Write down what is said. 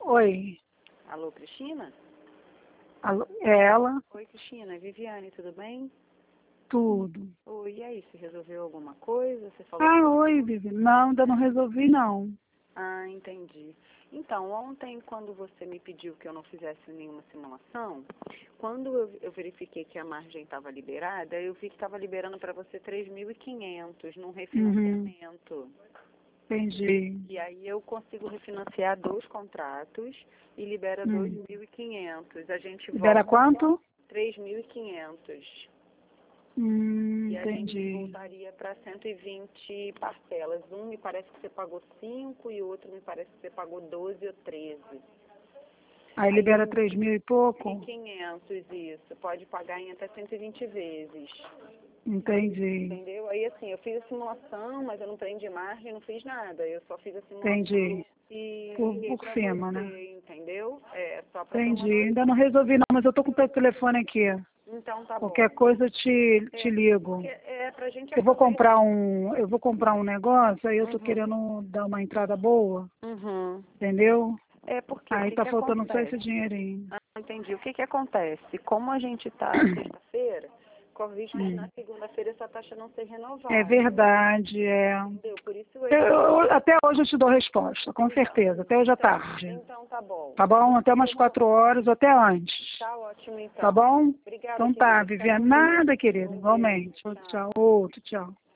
Oi. Alô, Cristina? Alô, é ela? Oi, Cristina. Viviane, tudo bem? Tudo. Oi, e aí, você resolveu alguma coisa? Você falou... Ah, oi, Vivi. Não, ainda não resolvi, não. Ah, entendi. Então, ontem, quando você me pediu que eu não fizesse nenhuma simulação, quando eu verifiquei que a margem estava liberada, eu vi que estava liberando para você 3.500 num refinanciamento. Entendi. E aí eu consigo refinanciar 2 contratos e libera 2.500. A gente Libera volta quanto? 3.500. E a gente Entendi. voltaria para 120 parcelas. Um me parece que você pagou 5 e o outro me parece que você pagou 12 ou 13. Aí libera 3.000 e pouco? 1.500, isso. Pode pagar em até 120 vezes. Entendi. Entendeu? Aí, assim, eu fiz a simulação, mas eu não prendi margem, não fiz nada. Eu só fiz a simulação Entendi. e Por liguei pra cima, você, né? entendeu? É, só pra ter uma Entendi. noção. Ainda não resolvi, não, mas eu tô com o teu telefone aqui. Então, tá bom. Qualquer coisa eu te ligo. Pra gente Eu aproveitar. vou comprar um negócio, aí eu tô Uhum. querendo dar uma entrada boa, Uhum. entendeu? É porque o Aí que tá que faltando só acontece? esse dinheirinho. Ah, entendi. O que que acontece? Como a gente tá sexta-feira, corre risco de na segunda-feira essa taxa não ser É renovada. verdade, é. Entendeu? Por isso eu... Até hoje eu te dou resposta, com Então, certeza, até hoje à tarde. então tá bom. Tá bom? Até umas 4 horas ou até antes. Tá ótimo, Tá então. bom? Obrigada, Então tá, querida. Fica Viviane. com Deus. Nada, querida, Um beijo. igualmente. Tchau. Tchau, outro, tchau.